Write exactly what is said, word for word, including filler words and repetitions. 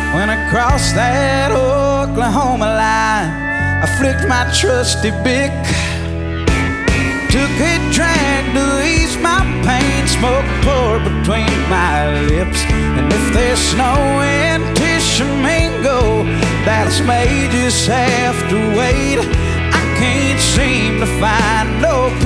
When I crossed that Oklahoma line, I flicked my trusty Bic, took a drag to ease my pain, smoke poured between my lips. And if there's snow in Tishomingo, Dallas may just have to wait. I can't seem to find no